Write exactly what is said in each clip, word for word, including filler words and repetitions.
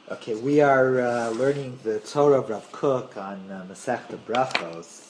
Okay, we are uh, learning the Torah of Rav Kook on uh, Masechta Brachos,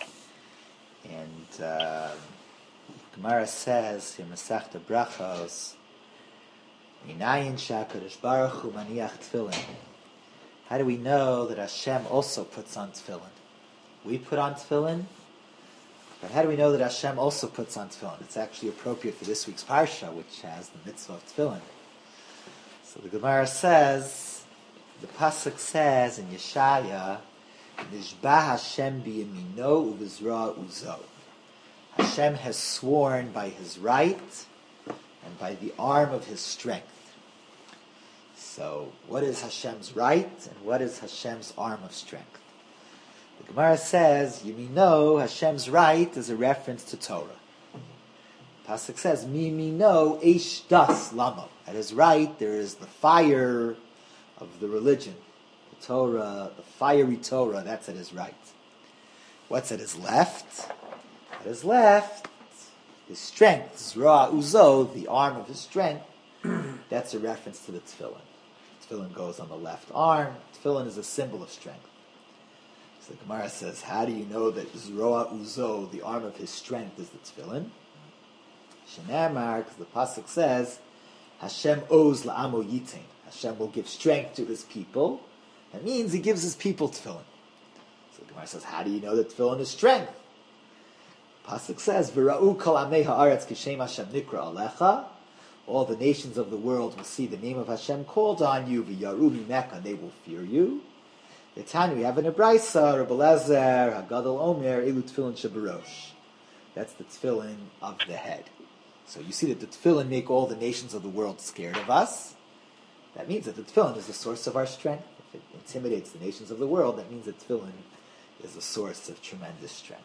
and uh, Gemara says in Masechta Brachos, "Minayin shakadosh baruch hu maniach tefillin." How do we know that Hashem also puts on tefillin? We put on tefillin, but how do we know that Hashem also puts on tefillin? It's actually appropriate for this week's parsha, which has the mitzvah of tefillin. So the Gemara says. The pasuk says in Yeshaya, "Nishba Hashem biyamino uvizra uzo." Hashem has sworn by His right and by the arm of His strength. So, what is Hashem's right and what is Hashem's arm of strength? The Gemara says, "Yamino," Hashem's right, is a reference to Torah. The pasuk says, "Mimino eish das lamo." At His right, there is the fire of the religion, the Torah, the fiery Torah, that's at His right. What's at His left? At His left, His strength, Zra Uzo, the arm of His strength, that's a reference to the tefillin. Tefillin goes on the left arm. Tefillin is a symbol of strength. So the Gemara says, how do you know that Zra Uzo, the arm of His strength, is the tefillin? Shenamar, because the pasuk says, Hashem oz la'amo yitain. Hashem will give strength to His people. That means He gives His people tefillin. So the Gemara says, how do you know that tefillin is strength? Pasuk says, "V'ra'u kol amei ha'aretz kishem Hashem nikra alecha." All the nations of the world will see the name of Hashem called on you. V'yaru mimeka, and they will fear you. The Tanya, we have an Ebraisa, Rabbi Lezer, Hagadol Omer, Elu tefillin shebarosh. That's the tefillin of the head. So you see that the tefillin make all the nations of the world scared of us. That means that the tefillin is the source of our strength. If it intimidates the nations of the world, that means that tefillin is a source of tremendous strength.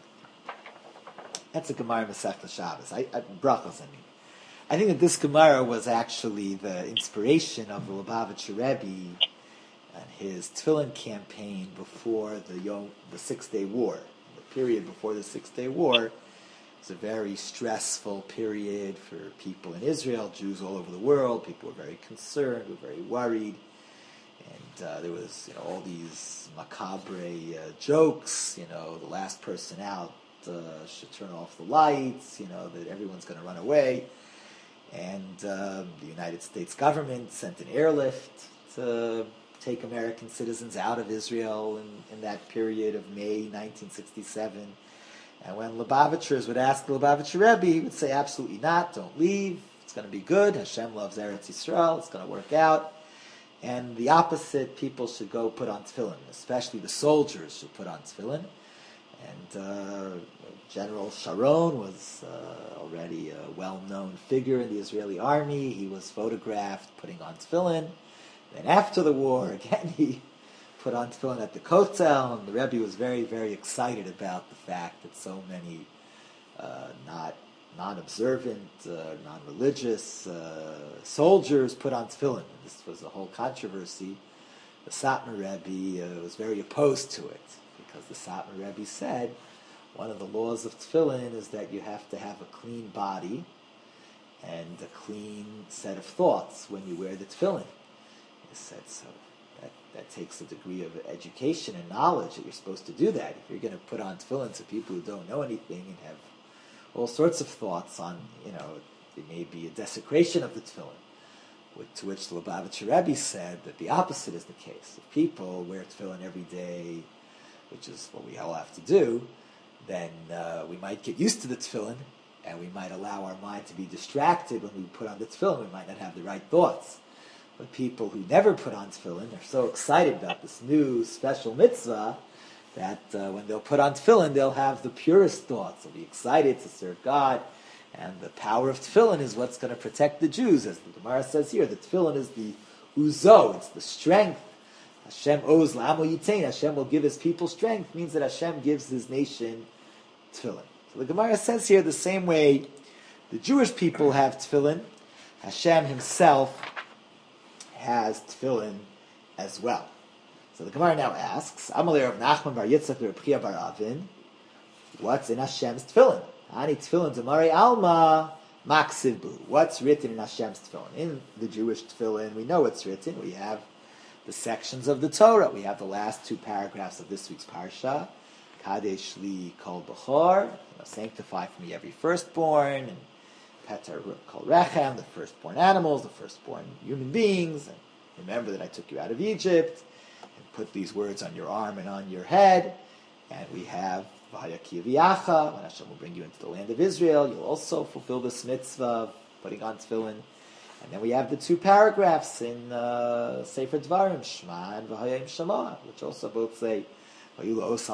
That's a Gemara Masechta Shabbos. I, I, brachos, I mean. I think that this Gemara was actually the inspiration of the Lubavitcher Rebbe and his tefillin campaign before the Yom, the Six Day War. The period before the Six Day War was a very stressful period for people in Israel, Jews all over the world. People were very concerned, were very worried. And uh, there was, you know, all these macabre uh, jokes, you know, the last person out uh, should turn off the lights, you know, that everyone's going to run away. And uh, the United States government sent an airlift to take American citizens out of Israel in, in that period of May nineteen sixty-seven. And when Lubavitchers would ask the Lubavitcher Rebbe, he would say, absolutely not, don't leave, it's going to be good, Hashem loves Eretz Yisrael, it's going to work out. And the opposite, people should go put on tefillin, especially the soldiers should put on tefillin. And uh, General Sharon was uh, already a well-known figure in the Israeli army. He was photographed putting on tefillin. Then after the war, again, he put on tefillin at the Kotel, and the Rebbe was very, very excited about the fact that so many uh, not non-observant, uh, non-religious uh, soldiers put on tefillin. This was a whole controversy. The Satmar Rebbe uh, was very opposed to it, because the Satmar Rebbe said one of the laws of tefillin is that you have to have a clean body and a clean set of thoughts when you wear the tefillin. He said so. That, that takes a degree of education and knowledge that you're supposed to do that. If you're going to put on tefillin to people who don't know anything and have all sorts of thoughts on, you know, it may be a desecration of the tefillin. With, to which the Lubavitcher Rebbe said that the opposite is the case. If people wear tefillin every day, which is what we all have to do, then uh, we might get used to the tefillin, and we might allow our mind to be distracted when we put on the tefillin. We might not have the right thoughts. But people who never put on tefillin are so excited about this new special mitzvah that uh, when they'll put on tefillin, they'll have the purest thoughts. They'll be excited to serve God. And the power of tefillin is what's going to protect the Jews. As the Gemara says here, the tefillin is the uzo, it's the strength. Hashem oz la'amo yitain, Hashem will give His people strength, means that Hashem gives His nation tefillin. So the Gemara says here, the same way the Jewish people have tefillin, Hashem Himself has tefillin as well. So the Gemara now asks, Amalei of Nachman bar Yitzchak Reb Chia bar Avin, what's in Hashem's tefillin? Ani tefillin demare alma maksiv bu. What's written in Hashem's tefillin? In the Jewish tefillin, we know what's written. We have the sections of the Torah. We have the last two paragraphs of this week's parsha. Kadesh li kol b'chor, you know, sanctify for me every firstborn, and Petar kol rechem, the firstborn animals, the firstborn human beings, and remember that I took you out of Egypt, and put these words on your arm and on your head. And we have V'hayakiv Yacha, when Hashem will bring you into the land of Israel, you'll also fulfill this mitzvah of putting on tefillin. And then we have the two paragraphs in uh, Sefer Dvarim, Shema and V'hayim Shemoah, which also both say, so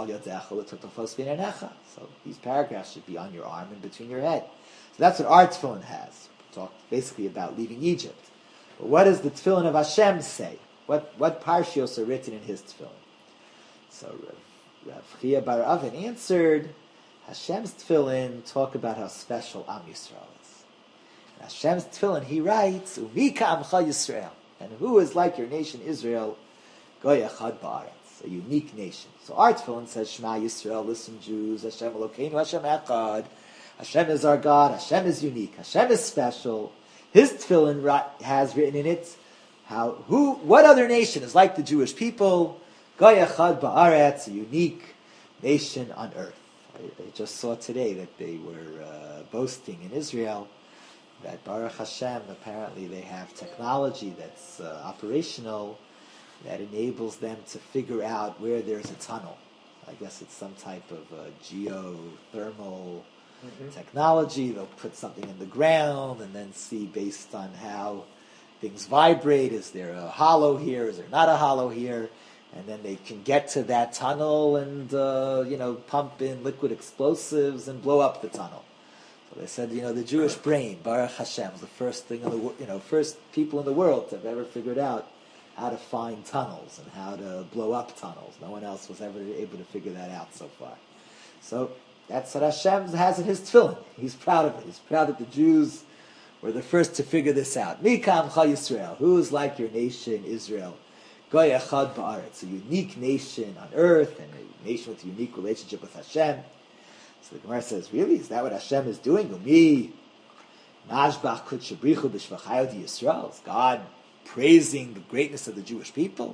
these paragraphs should be on your arm and between your head. So that's what our tefillin has. We talk basically about leaving Egypt. But what does the tefillin of Hashem say? What what parshios are written in his tefillin? So Rav, Rav Chia bar Avin answered, Hashem's tefillin talk about how special Am Yisrael is. In Hashem's tefillin he writes, Umika Amcha Yisrael. And who is like your nation Israel? Goy Echad Ba'aretz. A unique nation. So our tefillin says, Shema Yisrael, listen Jews, Hashem Elokeinu, Hashem Echad. Hashem is our God, Hashem is unique, Hashem is special. His tefillin has written in it, how who what other nation is like the Jewish people? Goy Echad Ba'aretz, a unique nation on earth. I, I just saw today that they were uh, boasting in Israel that Baruch Hashem, apparently they have technology that's uh, operational that enables them to figure out where there's a tunnel. I guess it's some type of uh, geothermal mm-hmm. technology. They'll put something in the ground and then see based on how things vibrate, is there a hollow here, is there not a hollow here? And then they can get to that tunnel and, uh, you know, pump in liquid explosives and blow up the tunnel. So they said, you know, the Jewish brain, Baruch Hashem, was the first thing in the, you know, first people in the world to have ever figured out how to find tunnels and how to blow up tunnels. No one else was ever able to figure that out so far. So that's what Hashem has in his tefillin. He's proud of it. He's proud that the Jews were the first to figure this out. Mikam Cha Yisrael, who is like your nation, Israel? Goy Echad Ba'aretz, a unique nation on earth and a nation with a unique relationship with Hashem. So the Gemara says, really? Is that what Hashem is doing? Umi Nashbach Kutshabrichu B'Shvachayot Yisrael. Is God praising the greatness of the Jewish people?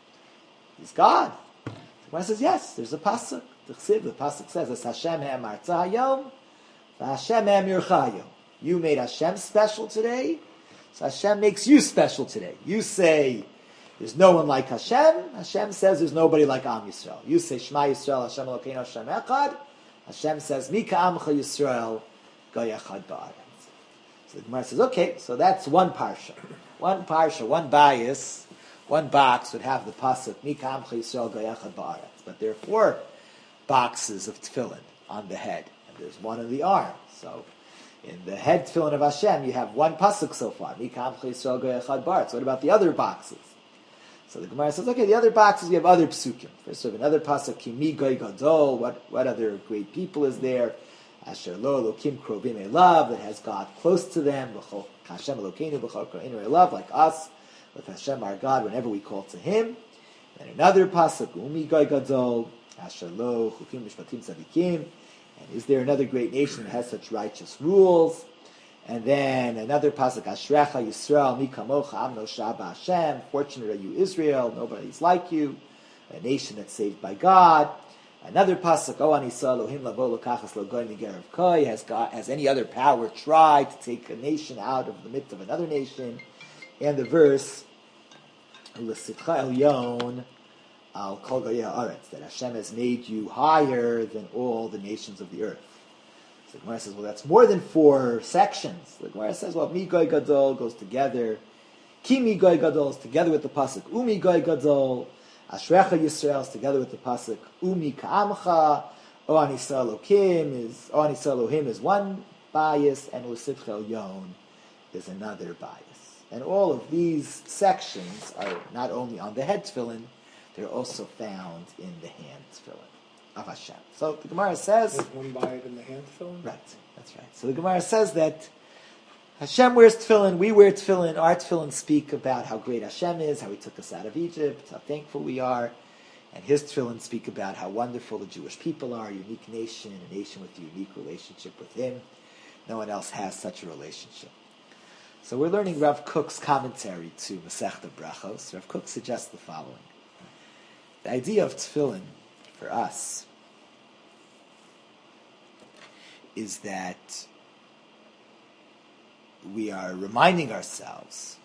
He's God. The Gemara says, yes, there's a pasuk. The pasuk says, "As Hashem ha'amarta hayom, v'Hashem ha'amircha hayom." You made Hashem special today, so Hashem makes you special today. You say there's no one like Hashem. Hashem says there's nobody like Am Yisrael. You say Shema Yisrael, Hashem Elokeinu, Hashem Echad. Hashem says Mika Amcha Yisrael, Goy Echad Ba'aretz. So the Gemara says, okay, so that's one parsha. One parsha, one bias, one box would have the pasuk Mika Amcha Yisrael, Goy Echad Ba'aretz. But there are four boxes of tefillin on the head, and there's one on the arm. So in the head tefillin of Hashem, you have one pasuk so far. Mika Amcha Yisrael, Goy Echad Ba'aretz. What about the other boxes? So the Gemara says, okay, the other boxes, we have other psukim. First we have another pasuk, Ki mi goy gadol, what, what other great people is there? Asher lo elokim krovim elav, that has God close to them, B'chol Hashem elokeinu, b'chol kroinu elav, like us, with Hashem our God, whenever we call to Him. And another pasuk, Umi goy gadol, Asher lo chukim mishpatim tzadikim, and is there another great nation that has such righteous rules? And then another pasuk, Ashrecha Yisrael, mi kamocha amno shaba Hashem. Fortunate are you, Israel. Nobody's like you. A nation that's saved by God. Another pasuk, O anisa Elohim lavo lokachas logoy migerav koi. Has God, has any other power tried to take a nation out of the midst of another nation? And the verse, L'sitcha elyon al kol goyei haaretz, that Hashem has made you higher than all the nations of the earth. So the Gemara says, well, that's more than four sections. The Gemara says, well, Mi Goy Gadol goes together. Ki Mi Goy Gadol is together with the pasuk. Umi Goy Gadol. Ashrecha Yisrael is together with the pasuk. Umi Ka'amcha. O Anisa Elokim is O Anisa Elohim is one bias, and L'sitcha Elyon is another bias. And all of these sections are not only on the head tefillin, they're also found in the hand tefillin of Hashem. So the Gemara says, there's one bias in the hand tefillin? Right, that's right. So the Gemara says that Hashem wears tefillin, we wear tefillin, our tefillin speak about how great Hashem is, how He took us out of Egypt, how thankful we are, and His tefillin speak about how wonderful the Jewish people are, a unique nation, a nation with a unique relationship with Him. No one else has such a relationship. So we're learning Rav Kook's commentary to Masechta Brachos. Rav Kook suggests the following. The idea of tefillin for us is that we are reminding ourselves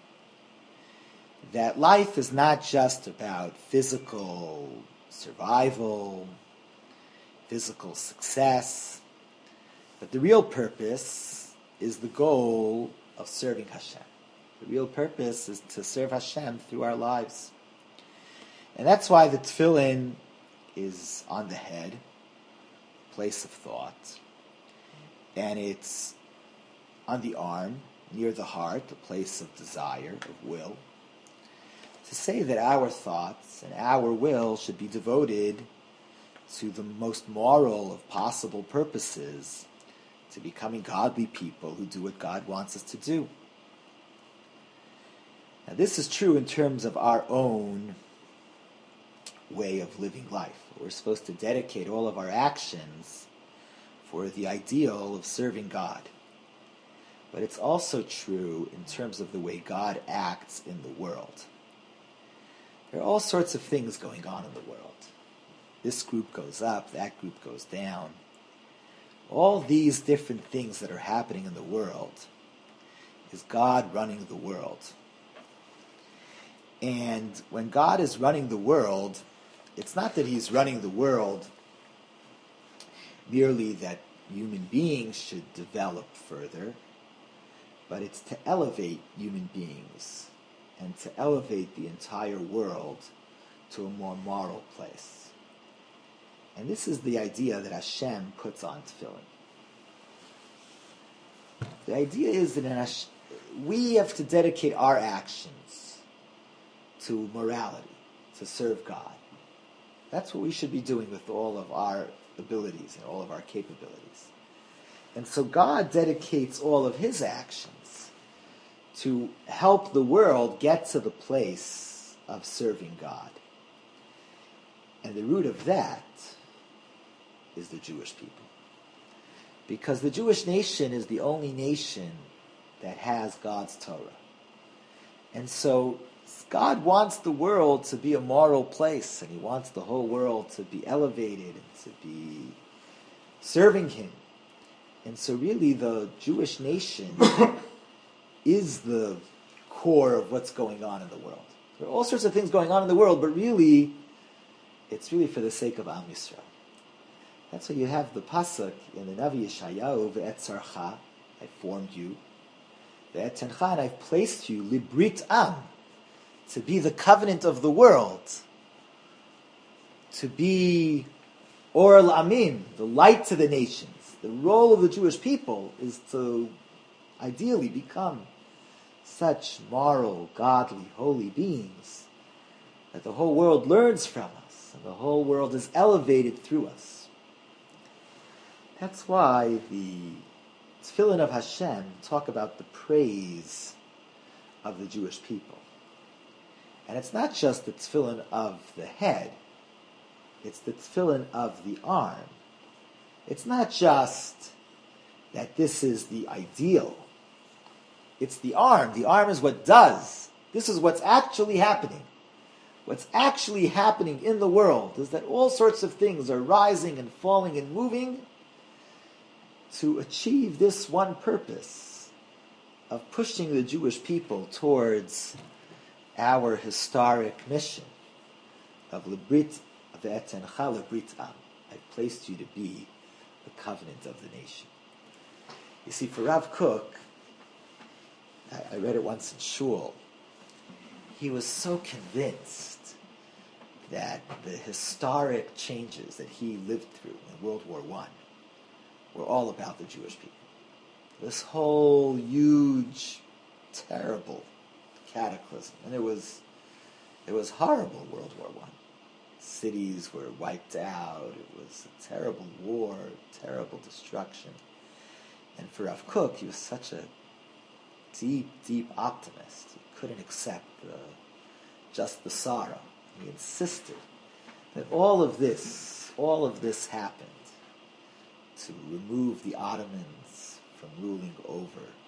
that life is not just about physical survival, physical success, but the real purpose is the goal of serving Hashem. The real purpose is to serve Hashem through our lives. And that's why the tefillin is on the head, place of thought, and it's on the arm, near the heart, the place of desire, of will, to say that our thoughts and our will should be devoted to the most moral of possible purposes, to becoming godly people who do what God wants us to do. Now, this is true in terms of our own way of living life. We're supposed to dedicate all of our actions for the ideal of serving God. But it's also true in terms of the way God acts in the world. There are all sorts of things going on in the world. This group goes up, that group goes down. All these different things that are happening in the world is God running the world. And when God is running the world, it's not that he's running the world merely that human beings should develop further, but it's to elevate human beings and to elevate the entire world to a more moral place. And this is the idea that Hashem puts on tefillin. The idea is that in Hashem, we have to dedicate our actions to morality, to serve God. That's what we should be doing with all of our abilities and all of our capabilities. And so God dedicates all of his actions to help the world get to the place of serving God. And the root of that is the Jewish people. Because the Jewish nation is the only nation that has God's Torah. And so God wants the world to be a moral place, and he wants the whole world to be elevated and to be serving him. And so really the Jewish nation is the core of what's going on in the world. There are all sorts of things going on in the world, but really, it's really for the sake of Am Yisrael. That's why you have the pasuk in the Navi Yeshayahu, Ve'etzarcha, I formed you, Ve'etencha, and I've placed you, Librit Am, to be the covenant of the world, to be Or L'Amim, the light to the nations. The role of the Jewish people is to ideally become such moral, godly, holy beings that the whole world learns from us and the whole world is elevated through us. That's why the Tefillin of Hashem talk about the praise of the Jewish people. And it's not just the Tefillin of the head, it's the Tefillin of the arm. It's not just that this is the ideal. It's the arm. The arm is what does. This is what's actually happening. What's actually happening in the world is that all sorts of things are rising and falling and moving to achieve this one purpose of pushing the Jewish people towards our historic mission of Librit Ve'etencha Librit Am. I've placed you to be the covenant of the nation. You see, for Rav Kook, I, I read it once in Shul, he was so convinced that the historic changes that he lived through in World War One were all about the Jewish people. This whole huge, terrible cataclysm, and it was it was horrible, World War One. Cities were wiped out. It was a terrible war, terrible destruction. And for Rav Kook, he was such a deep, deep optimist. He couldn't accept the, just the sorrow. He insisted that all of this, all of this happened to remove the Ottomans from ruling over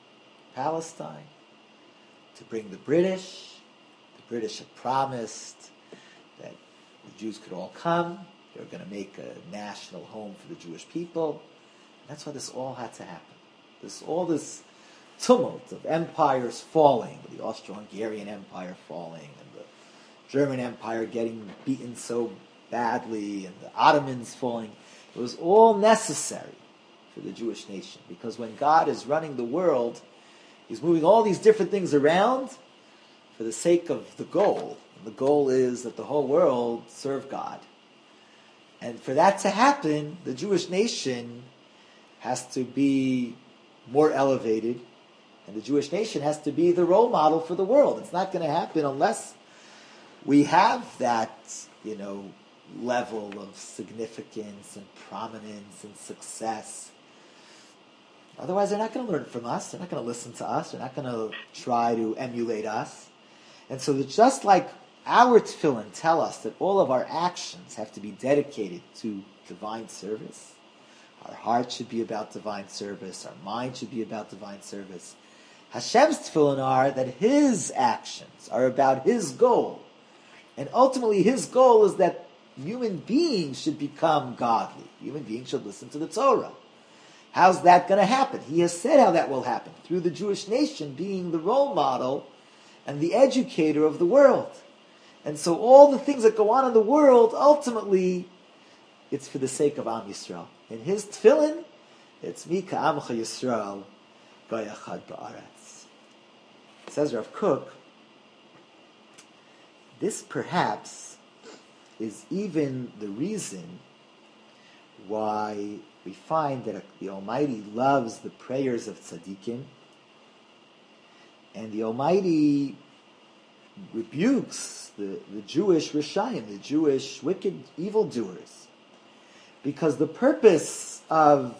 Palestine, to bring the British. The British had promised that the Jews could all come. They were going to make a national home for the Jewish people. That's why this all had to happen. This all this tumult of empires falling, the Austro-Hungarian Empire falling, and the German Empire getting beaten so badly, and the Ottomans falling. It was all necessary for the Jewish nation, because when God is running the world, He's moving all these different things around for the sake of the goal. And the goal is that the whole world serve God. And for that to happen, the Jewish nation has to be more elevated, and the Jewish nation has to be the role model for the world. It's not going to happen unless we have that, you know, level of significance and prominence and success. Otherwise, they're not going to learn from us. They're not going to listen to us. They're not going to try to emulate us. And so that just like our tefillin tell us that all of our actions have to be dedicated to divine service, our heart should be about divine service, our mind should be about divine service, Hashem's tefillin are that His actions are about His goal. And ultimately His goal is that human beings should become godly. Human beings should listen to the Torah. How's that going to happen? He has said how that will happen, through the Jewish nation being the role model and the educator of the world. And so all the things that go on in the world, ultimately, it's for the sake of Am Yisrael. In His tefillin, it's Mi Ka'amcha Yisrael V'yachad Ba'aretz. Says Rav Kook, this perhaps is even the reason why we find that the Almighty loves the prayers of tzaddikim, and the Almighty rebukes the, the Jewish Rishayim, the Jewish wicked evildoers, because the purpose of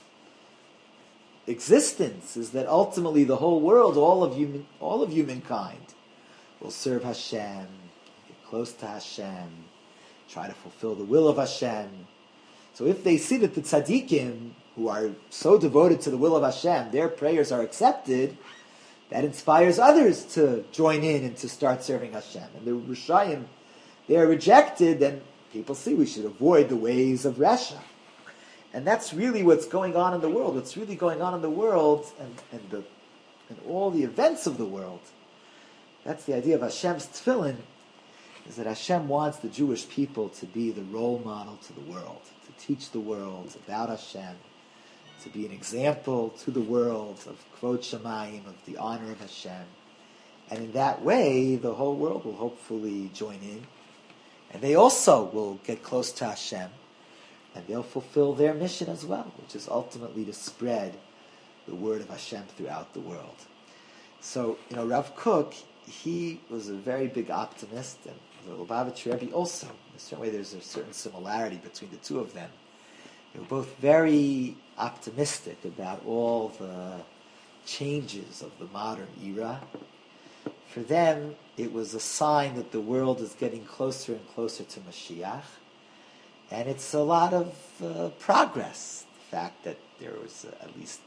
existence is that ultimately the whole world, all of human, all of humankind, will serve Hashem, get close to Hashem, try to fulfill the will of Hashem. So if they see that the tzaddikim, who are so devoted to the will of Hashem, their prayers are accepted, that inspires others to join in and to start serving Hashem. And the Rishayim, they are rejected, then people see we should avoid the ways of Resha. And that's really what's going on in the world. What's really going on in the world and, and, the, and all the events of the world. That's the idea of Hashem's tefillin, is that Hashem wants the Jewish people to be the role model to the world, to teach the world about Hashem, to be an example to the world of Kvod Shamayim, of the honor of Hashem. And in that way, the whole world will hopefully join in. And they also will get close to Hashem. And they'll fulfill their mission as well, which is ultimately to spread the word of Hashem throughout the world. So, you know, Rav Kook, he was a very big optimist, and the Lubavitcher Rebbe also. In a certain way, there's a certain similarity between the two of them. They were both very optimistic about all the changes of the modern era. For them, it was a sign that the world is getting closer and closer to Mashiach. And it's a lot of uh, progress. The fact that there was uh, at least,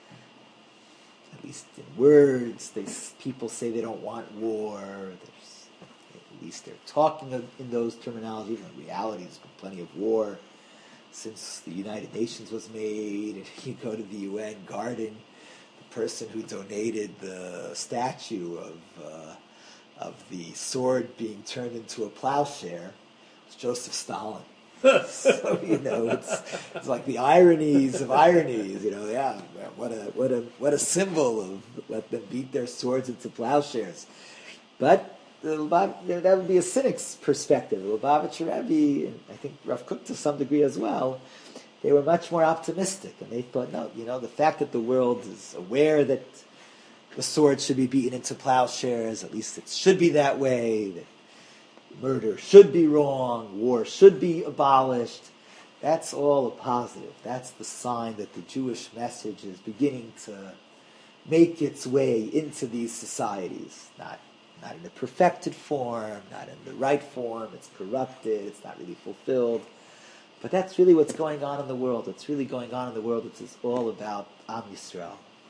at least in words, they, people say they don't want war. There's, at least they're talking in those terminologies. In reality, there's been plenty of war since the United Nations was made. If you go to the U N garden, the person who donated the statue of uh, of the sword being turned into a plowshare was Joseph Stalin. So, you know, it's it's like the ironies of ironies, you know, yeah, what a what a what a symbol of let them beat their swords into plowshares. But the Lubav, that would be a cynic's perspective. The Lubavitcher Rebbe, and I think Rav Kook to some degree as well, they were much more optimistic, and they thought, no, you know, the fact that the world is aware that the sword should be beaten into plowshares, at least it should be that way, that murder should be wrong, war should be abolished. That's all a positive. That's the sign that the Jewish message is beginning to make its way into these societies. Not, not in a perfected form, not in the right form. It's corrupted. It's not really fulfilled. But that's really what's going on in the world. What's really going on in the world is it's all about Am Yisrael.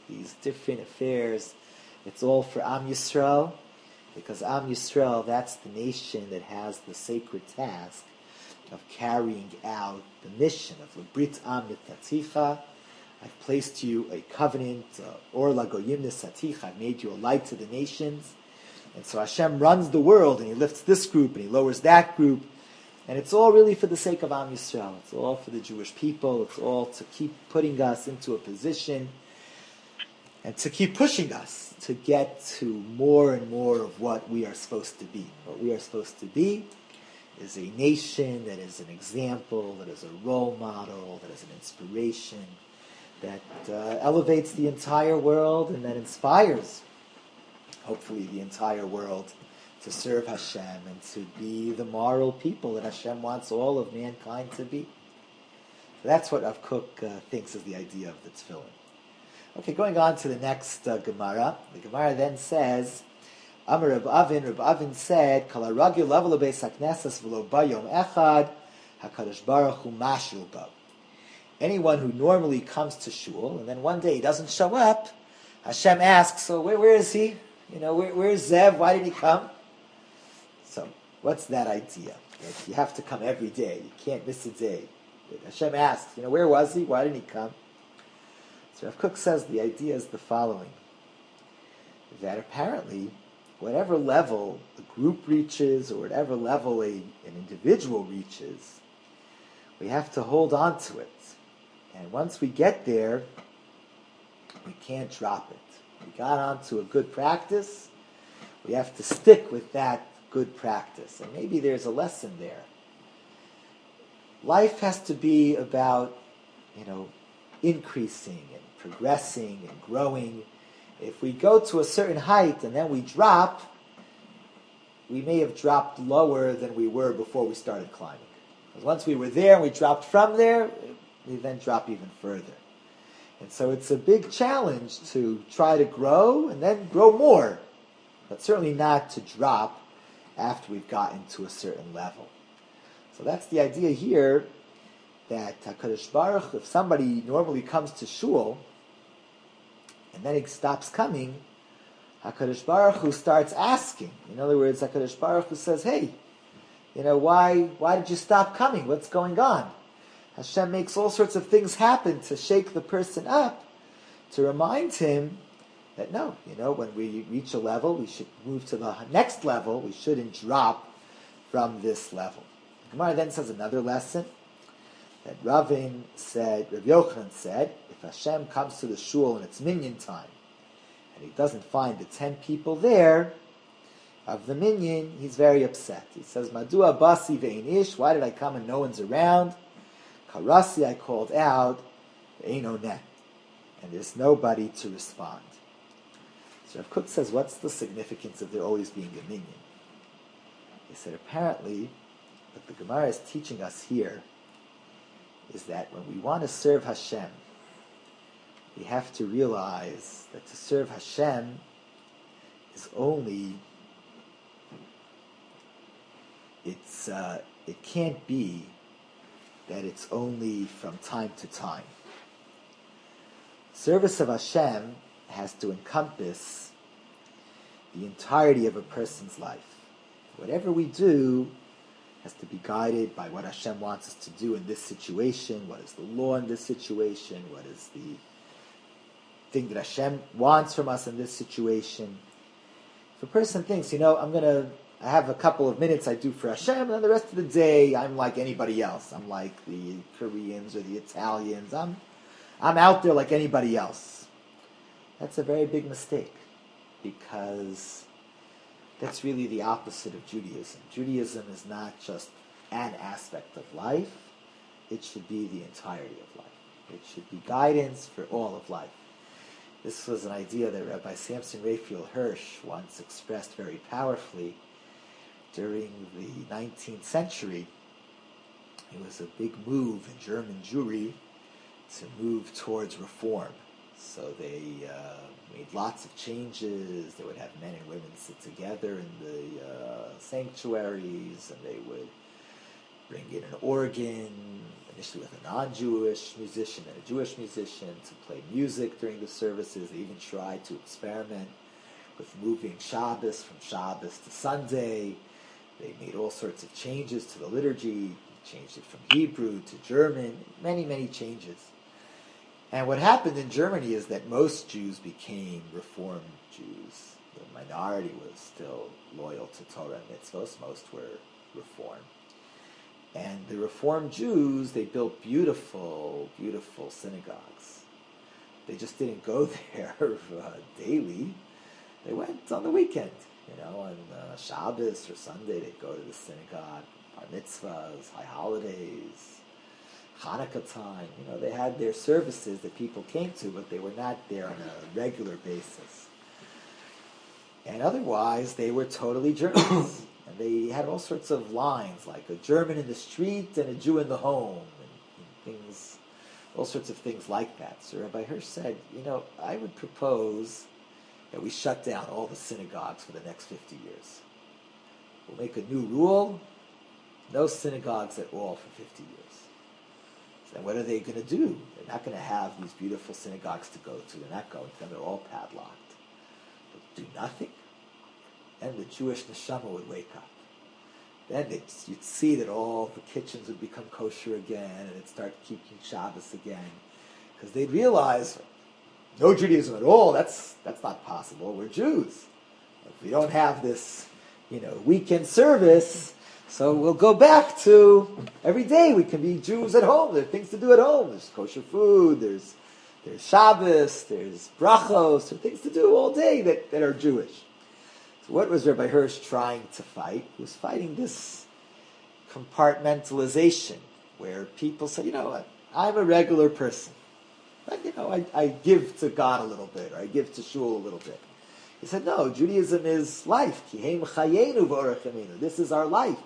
these different affairs, it's all for Am Yisrael, because Am Yisrael, that's the nation that has the sacred task of carrying out the mission of Lebrit Am Nitzaticha. I've placed you a covenant, uh, Or Lagoyim Nitzaticha, I've made you a light to the nations. And so Hashem runs the world, and He lifts this group, and He lowers that group, and it's all really for the sake of Am Yisrael. It's all for the Jewish people. It's all to keep putting us into a position and to keep pushing us to get to more and more of what we are supposed to be. What we are supposed to be is a nation that is an example, that is a role model, that is an inspiration, that uh, elevates the entire world and that inspires, hopefully, the entire world to serve Hashem and to be the moral people that Hashem wants all of mankind to be. That's what Rav Kook uh, thinks is the idea of the tefillin. Okay, going on to the next uh, Gemara. The Gemara then says, Amar Reb Avin, Reb Avin said, Kal haragil level beis haknesses v'lo bayom echad, HaKadosh Baruch Hu mashil bo. Anyone who normally comes to shul, and then one day he doesn't show up, Hashem asks, so where, where is he? You know, where, where's Zev? Why did he come? So, what's that idea? That you have to come every day. You can't miss a day. Hashem asks, you know, where was he? Why didn't he come? So Rav Kook says the idea is the following. That apparently, whatever level a group reaches, or whatever level a, an individual reaches, we have to hold on to it. And once we get there, we can't drop it. We got onto a good practice, we have to stick with that good practice. And maybe there's a lesson there. Life has to be about, you know, increasing and progressing and growing. If we go to a certain height and then we drop, we may have dropped lower than we were before we started climbing. Because once we were there and we dropped from there, we then drop even further. And so it's a big challenge to try to grow and then grow more, but certainly not to drop after we've gotten to a certain level. So that's the idea here, that HaKadosh Baruch Hu, if somebody normally comes to shul and then he stops coming, HaKadosh Baruch Hu starts asking. In other words, HaKadosh Baruch Hu says, hey, you know, why why did you stop coming? What's going on? Hashem makes all sorts of things happen to shake the person up, to remind him that no, you know, when we reach a level, we should move to the next level. We shouldn't drop from this level. Gemara then says another lesson, that Ravin said, Rav Yochanan said, if Hashem comes to the shul and it's minyan time, and he doesn't find the ten people there of the minyan, he's very upset. He says, Madua basi ve'in ish, why did I come and no one's around? Karasi, I called out, ve'in oneh, and there's nobody to respond. So Rav Kook says, what's the significance of there always being a minyan? He said, apparently, what the Gemara is teaching us here is that when we want to serve Hashem, we have to realize that to serve Hashem is only, it's uh, it can't be that it's only from time to time. Service of Hashem has to encompass the entirety of a person's life. Whatever we do has to be guided by what Hashem wants us to do in this situation, what is the law in this situation, what is the thing that Hashem wants from us in this situation. If a person thinks, you know, I'm going to, I have a couple of minutes I do for Hashem, and then the rest of the day I'm like anybody else. I'm like the Koreans or the Italians. I'm, I'm out there like anybody else. That's a very big mistake, because that's really the opposite of Judaism. Judaism is not just an aspect of life. It should be the entirety of life. It should be guidance for all of life. This was an idea that Rabbi Samson Raphael Hirsch once expressed very powerfully during the nineteenth century. It was a big move in German Jewry to move towards reform. So they uh, made lots of changes. They would have men and women sit together in the uh, sanctuaries, and they would bring in an organ, initially with a non-Jewish musician and a Jewish musician, to play music during the services. They even tried to experiment with moving Shabbos from Shabbos to Sunday. They made all sorts of changes to the liturgy, changed it from Hebrew to German, many, many changes. And what happened in Germany is that most Jews became Reformed Jews. The minority was still loyal to Torah and mitzvos. Most were Reformed. And the Reformed Jews, they built beautiful, beautiful synagogues. They just didn't go there uh, daily. They went on the weekend, you know, on uh, Shabbos or Sunday. They'd go to the synagogue, bar mitzvahs, high holidays, Hanukkah time. You know, they had their services that people came to, but they were not there on a regular basis. And otherwise, they were totally Germans. And they had all sorts of lines, like a German in the street and a Jew in the home, and, and things, all sorts of things like that. So Rabbi Hirsch said, you know, I would propose that we shut down all the synagogues for the next fifty years. We'll make a new rule, no synagogues at all for fifty years. So then what are they going to do? They're not going to have these beautiful synagogues to go to. They're not going to them. They're all padlocked. They'll do nothing. And the Jewish neshama would wake up. Then you'd see that all the kitchens would become kosher again, and it'd start keeping Shabbos again. Because they'd realize, no Judaism at all, that's that's not possible. We're Jews. If we don't have this, you know, weekend service, so we'll go back to every day we can be Jews at home. There are things to do at home. There's kosher food, there's there's Shabbos, there's brachos, there are things to do all day that, that are Jewish. So what was Rabbi Hirsch trying to fight? He was fighting this compartmentalization, where people say, you know what, I'm a regular person. But, you know, I, I give to God a little bit, or I give to Shul a little bit. He said, no, Judaism is life. This is our life.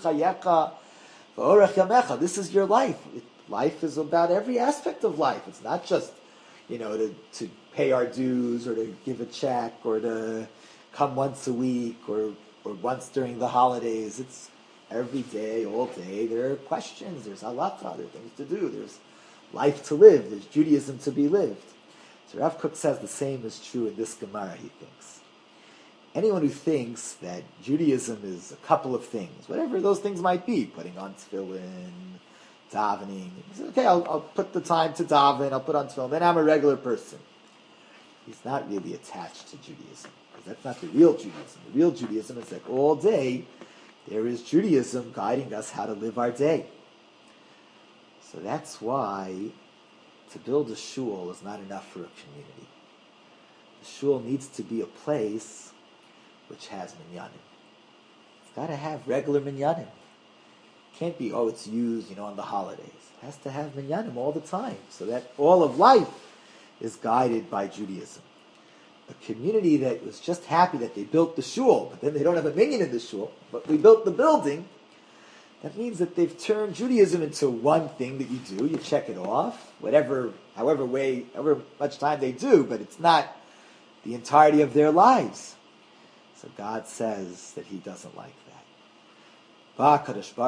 This is your life. Life is about every aspect of life. It's not just, you know, to, to pay our dues, or to give a check, or to come once a week, or, or once during the holidays. It's every day, all day. There are questions. There's halakha. There are things to do. There's life to live. There's Judaism to be lived. So Rav Kook says the same is true in this Gemara, he thinks. Anyone who thinks that Judaism is a couple of things, whatever those things might be, putting on tefillin, davening, he says, okay, I'll, I'll put the time to daven, I'll put on tefillin, then I'm a regular person. He's not really attached to Judaism, because that's not the real Judaism. The real Judaism is that all day there is Judaism guiding us how to live our day. So that's why to build a shul is not enough for a community. The shul needs to be a place which has minyanim. It's got to have regular minyanim. It can't be, oh, it's used, you know, on the holidays. It has to have minyanim all the time, so that all of life is guided by Judaism. A community that was just happy that they built the shul, but then they don't have a minyan in the shul, but we built the building, that means that they've turned Judaism into one thing that you do. You check it off, whatever, however way, however much time they do, but it's not the entirety of their lives. So God says that He doesn't like that.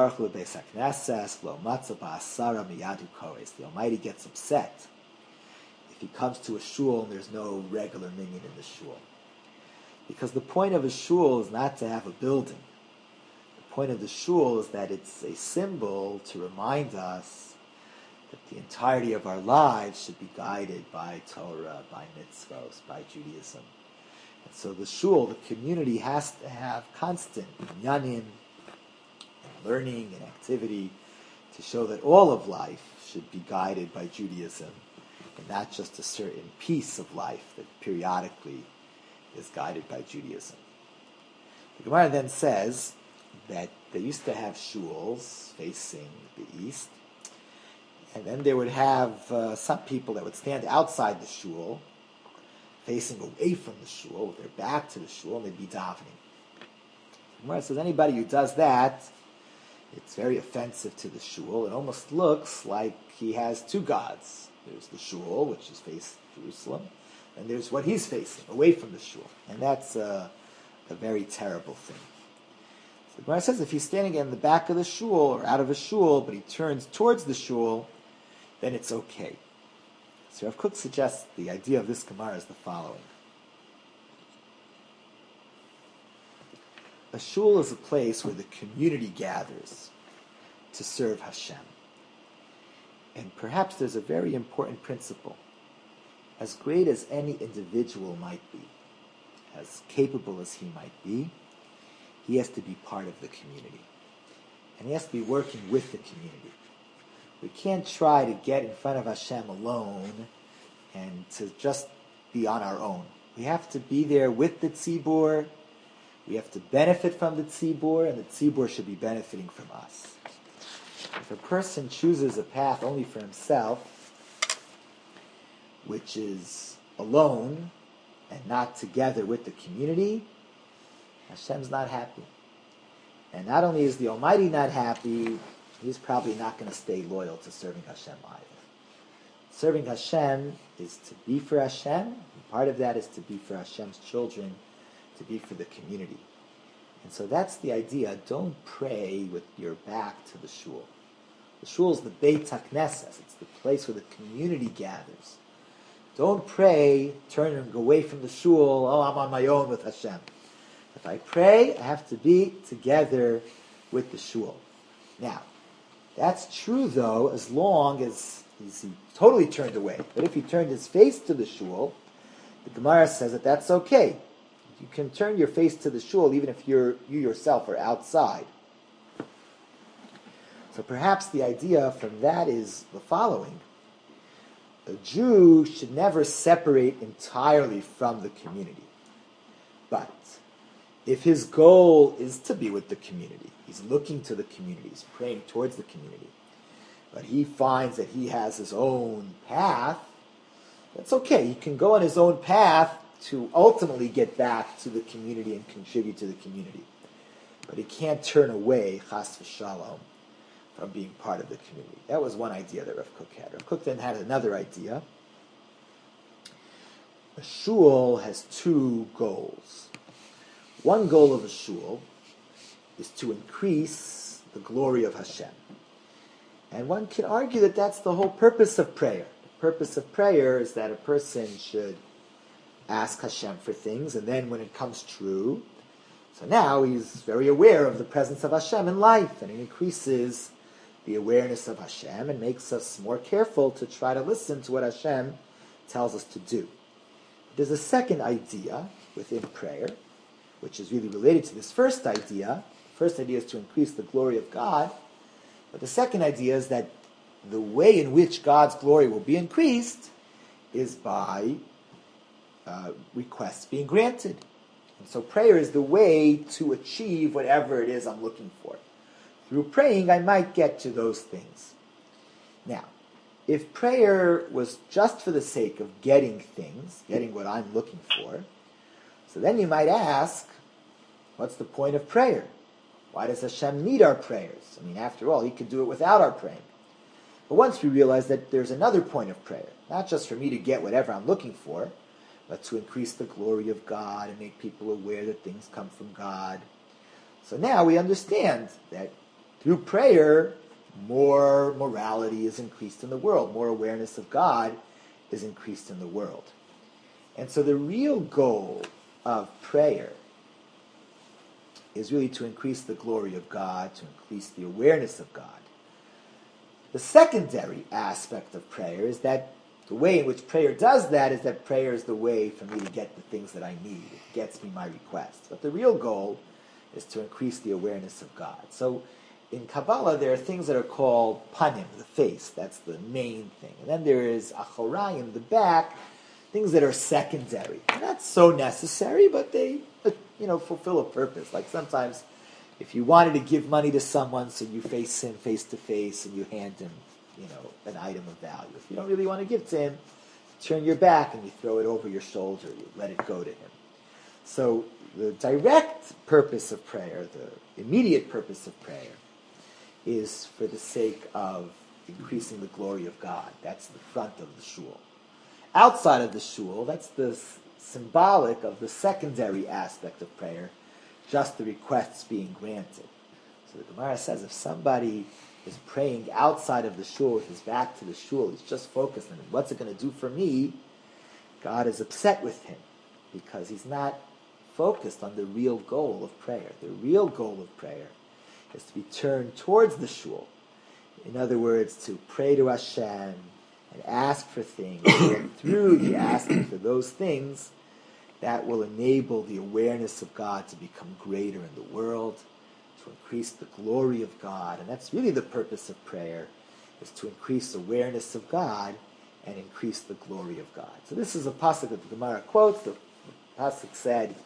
The Almighty gets upset if He comes to a shul and there's no regular minyan in the shul. Because the point of a shul is not to have a building. The point of the shul is that it's a symbol to remind us that the entirety of our lives should be guided by Torah, by mitzvos, by Judaism. And so the shul, the community, has to have constant minyanim, and learning and activity to show that all of life should be guided by Judaism, and not just a certain piece of life that periodically is guided by Judaism. The Gemara then says that they used to have shuls facing the east, and then they would have uh, some people that would stand outside the shul, facing away from the shul, with their back to the shul, and they'd be davening. The Gemara says anybody who does that, it's very offensive to the shul. It almost looks like he has two gods. There's the shul, which is facing Jerusalem, and there's what he's facing, away from the shul. And that's uh, a very terrible thing. So the Gemara says if he's standing in the back of the shul or out of a shul, but he turns towards the shul, then it's okay. So Rav Kook suggests the idea of this Gemara is the following. A shul is a place where the community gathers to serve Hashem. And perhaps there's a very important principle. As great as any individual might be, as capable as he might be, he has to be part of the community. And he has to be working with the community. We can't try to get in front of Hashem alone and to just be on our own. We have to be there with the tzibur. We have to benefit from the tzibur, and the tzibur should be benefiting from us. If a person chooses a path only for himself, which is alone and not together with the community, Hashem's not happy. And not only is the Almighty not happy, he's probably not going to stay loyal to serving Hashem either. Serving Hashem is to be for Hashem, and part of that is to be for Hashem's children, to be for the community. And so that's the idea. Don't pray with your back to the shul. The shul is the Beit HaKnesses. It's the place where the community gathers. Don't pray, turn and go away from the shul, oh, I'm on my own with Hashem. If I pray, I have to be together with the shul. Now, that's true, though, as long as he totally turned away. But if he turned his face to the shul, the Gemara says that that's okay. You can turn your face to the shul even if you're, you yourself are outside. So perhaps the idea from that is the following. A Jew should never separate entirely from the community. But if his goal is to be with the community, he's looking to the community, he's praying towards the community, but he finds that he has his own path, that's okay. He can go on his own path to ultimately get back to the community and contribute to the community. But he can't turn away, chas v'shalom, from being part of the community. That was one idea that Rav Kook had. Rav Kook then had another idea. A shul has two goals. One goal of a shul is to increase the glory of Hashem. And one can argue that that's the whole purpose of prayer. The purpose of prayer is that a person should ask Hashem for things, and then when it comes true, so now he's very aware of the presence of Hashem in life, and it increases the awareness of Hashem and makes us more careful to try to listen to what Hashem tells us to do. There's a second idea within prayer, which is really related to this first idea. The first idea is to increase the glory of God, but the second idea is that the way in which God's glory will be increased is by uh, requests being granted. And so prayer is the way to achieve whatever it is I'm looking for. Through praying, I might get to those things. Now, if prayer was just for the sake of getting things, getting what I'm looking for, so then you might ask, what's the point of prayer? Why does Hashem need our prayers? I mean, after all, He could do it without our praying. But once we realize that there's another point of prayer, not just for me to get whatever I'm looking for, but to increase the glory of God and make people aware that things come from God. So now we understand that through prayer, more morality is increased in the world, more awareness of God is increased in the world. And so the real goal of prayer is really to increase the glory of God, to increase the awareness of God. The secondary aspect of prayer is that the way in which prayer does that is that prayer is the way for me to get the things that I need. It gets me my requests. But the real goal is to increase the awareness of God. So in Kabbalah, there are things that are called panim, the face. That's the main thing. And then there is achorayim, the back, things that are secondary. They're not so necessary, but they, you know, fulfill a purpose. Like sometimes if you wanted to give money to someone, so you face him face to face and you hand him, you know, an item of value. If you don't really want to give to him, turn your back and you throw it over your shoulder. You let it go to him. So the direct purpose of prayer, the immediate purpose of prayer, is for the sake of increasing the glory of God. That's the front of the shul. Outside of the shul, that's the s- symbolic of the secondary aspect of prayer, just the requests being granted. So the Gemara says if somebody is praying outside of the shul with his back to the shul, he's just focused on what's it going to do for me, God is upset with him because he's not focused on the real goal of prayer. The real goal of prayer is to be turned towards the shul. In other words, to pray to Hashem and ask for things, and through the asking for those things, that will enable the awareness of God to become greater in the world, to increase the glory of God. And that's really the purpose of prayer, is to increase awareness of God and increase the glory of God. So this is a pasuk that the Gemara quotes. The pasuk said,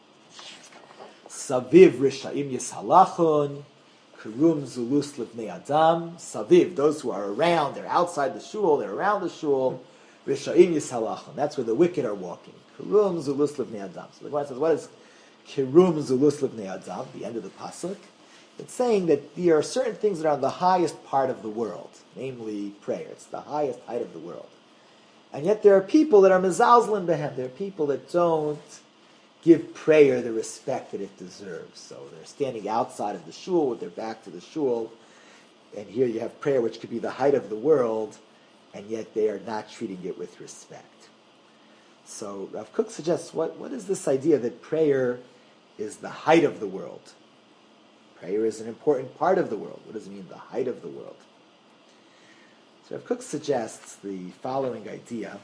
Saviv Rishaim Yishalachon, Karum Zulus Livnei Adam. Saviv, those who are around, they're outside the shul, they're around the shul. Rishaim Yishalachon, that's where the wicked are walking. Karum Zulus Livnei Adam. So the Gemara says, what is Karum Zulus Livnei Adam? The end of the pasuk. It's saying that there are certain things that are on the highest part of the world, namely prayer. It's the highest height of the world. And yet there are people that are mezalzlin behem. There are people that don't give prayer the respect that it deserves. So they're standing outside of the shul with their back to the shul, and here you have prayer which could be the height of the world, and yet they are not treating it with respect. So Rav Kook suggests, what, what is this idea that prayer is the height of the world? Prayer is an important part of the world. What does it mean, the height of the world? So Rav Kook suggests the following idea.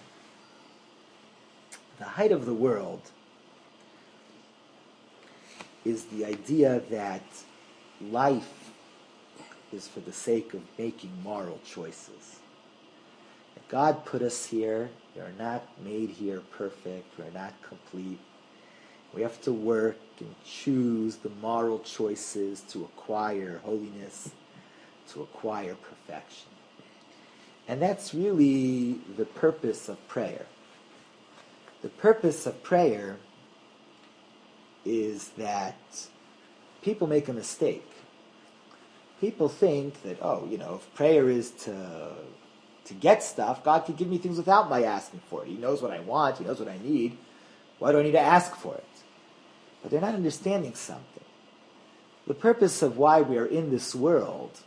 The height of the world is the idea that life is for the sake of making moral choices. That God put us here. We are not made here perfect. We are not complete. We have to work and choose the moral choices to acquire holiness, to acquire perfection. And that's really the purpose of prayer. The purpose of prayer is that people make a mistake. People think that, oh, you know, if prayer is to to get stuff, God could give me things without my asking for it. He knows what I want. He knows what I need. Why do I need to ask for it? But they're not understanding something. The purpose of why we are in this world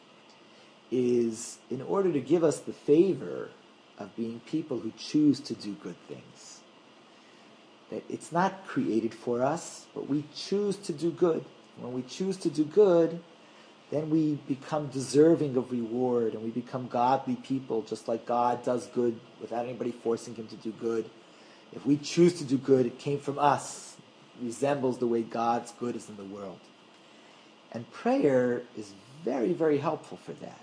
is in order to give us the favor of being people who choose to do good things. That it's not created for us, but we choose to do good. When we choose to do good, then we become deserving of reward, and we become godly people, just like God does good without anybody forcing him to do good. If we choose to do good, it came from us. It resembles the way God's good is in the world. And prayer is very, very helpful for that.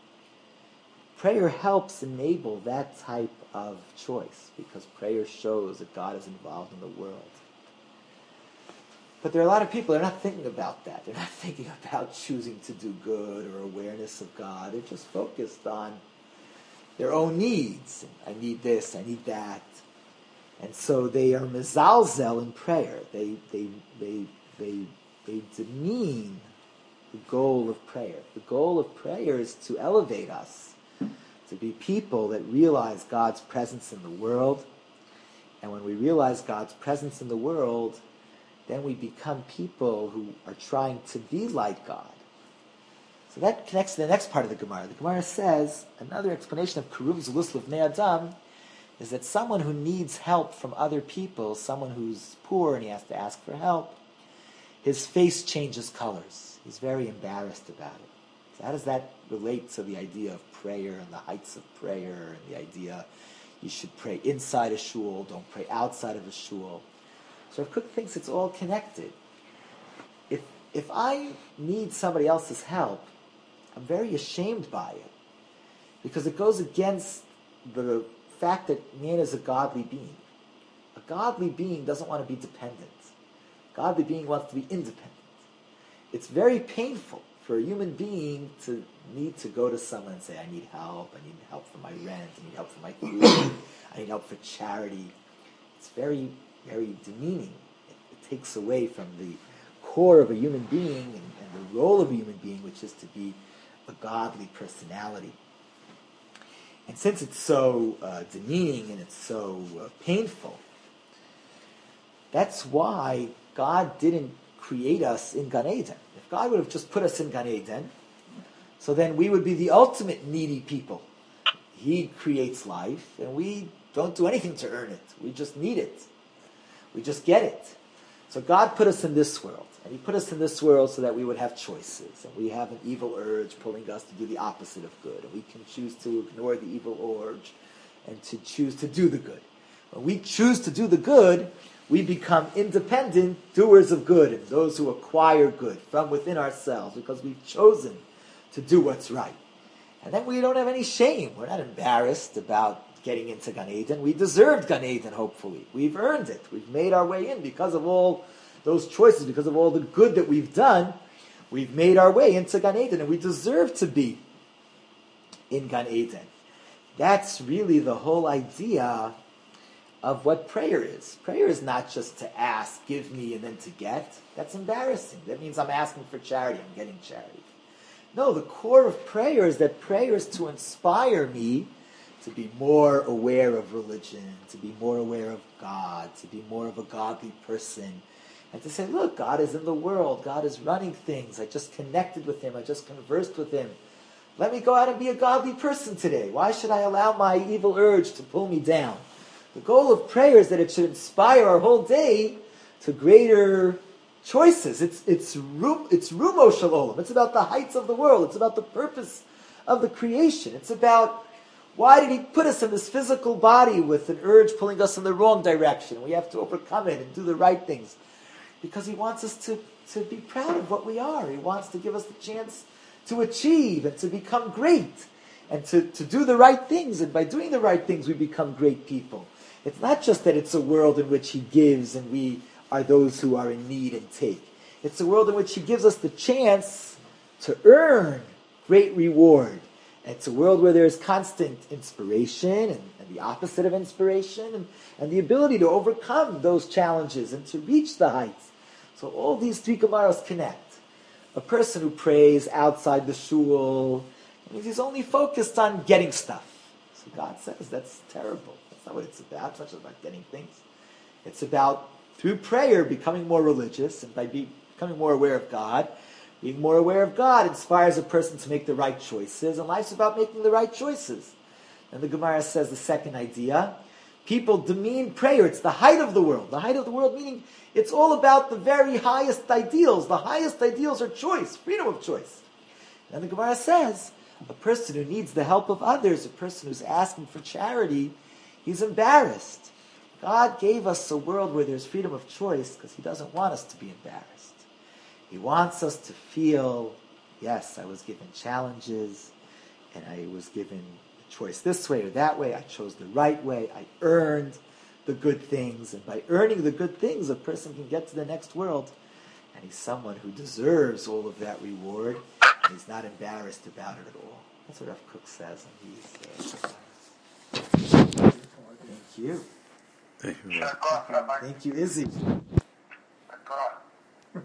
Prayer helps enable that type of choice, because prayer shows that God is involved in the world. But there are a lot of people that are not thinking about that. They're not thinking about choosing to do good or awareness of God. They're just focused on their own needs. I need this, I need that. And so they are mezalzel in prayer. They they they they they demean the goal of prayer. The goal of prayer is to elevate us, to be people that realize God's presence in the world. And when we realize God's presence in the world, then we become people who are trying to be like God. So that connects to the next part of the Gemara. The Gemara says, another explanation of Karum Zulus Livnei Adam is that someone who needs help from other people, someone who's poor and he has to ask for help, his face changes colors. He's very embarrassed about it. So how does that relate to the idea of prayer and the heights of prayer and the idea you should pray inside a shul, don't pray outside of a shul? So Rav Kook thinks it's all connected. If if I need somebody else's help, I'm very ashamed by it, because it goes against the fact that man is a godly being. A godly being doesn't want to be dependent. A godly being wants to be independent. It's very painful for a human being to need to go to someone and say, I need help, I need help for my rent, I need help for my food, I need help for charity. It's very, very demeaning. It, it takes away from the core of a human being and, and the role of a human being, which is to be a godly personality. And since it's so uh, demeaning and it's so uh, painful, that's why God didn't create us in Gan Eden. If God would have just put us in Gan Eden, so then we would be the ultimate needy people. He creates life, and we don't do anything to earn it. We just need it. We just get it. So God put us in this world, and He put us in this world so that we would have choices, and we have an evil urge pulling us to do the opposite of good, and we can choose to ignore the evil urge and to choose to do the good. When we choose to do the good, we become independent doers of good, and those who acquire good from within ourselves, because we've chosen to do what's right. And then we don't have any shame. We're not embarrassed about getting into Gan Eden. We deserved Gan Eden, hopefully. We've earned it. We've made our way in because of all those choices, because of all the good that we've done. We've made our way into Gan Eden, and we deserve to be in Gan Eden. That's really the whole idea of what prayer is. Prayer is not just to ask, give me, and then to get. That's embarrassing. That means I'm asking for charity, I'm getting charity. No, the core of prayer is that prayer is to inspire me to be more aware of religion, to be more aware of God, to be more of a godly person, and to say, look, God is in the world, God is running things, I just connected with Him, I just conversed with Him. Let me go out and be a godly person today. Why should I allow my evil urge to pull me down? The goal of prayer is that it should inspire our whole day to greater choices. It's it's it's rumo shalom. It's about the heights of the world. It's about the purpose of the creation. It's about why did He put us in this physical body with an urge pulling us in the wrong direction? We have to overcome it and do the right things. Because He wants us to, to be proud of what we are. He wants to give us the chance to achieve and to become great and to, to do the right things. And by doing the right things, we become great people. It's not just that it's a world in which He gives and we are those who are in need and take. It's a world in which He gives us the chance to earn great reward. And it's a world where there is constant inspiration and, and the opposite of inspiration and, and the ability to overcome those challenges and to reach the heights. So all these three Gemaros connect. A person who prays outside the shul means he's only focused on getting stuff. So God says that's terrible. That's not what it's about. It's not just about getting things. It's about, through prayer, becoming more religious, and by be, becoming more aware of God. Being more aware of God inspires a person to make the right choices, and life's about making the right choices. And the Gemara says the second idea, people demean prayer. It's the height of the world. The height of the world meaning it's all about the very highest ideals. The highest ideals are choice, freedom of choice. And the Gemara says, a person who needs the help of others, a person who's asking for charity, he's embarrassed. God gave us a world where there's freedom of choice because He doesn't want us to be embarrassed. He wants us to feel, yes, I was given challenges, and I was given a choice this way or that way. I chose the right way. I earned the good things. And by earning the good things, a person can get to the next world. And he's someone who deserves all of that reward, and he's not embarrassed about it at all. That's what Rav Kook says. And he's, uh, thank you. Thank you. Thank you, Izzy.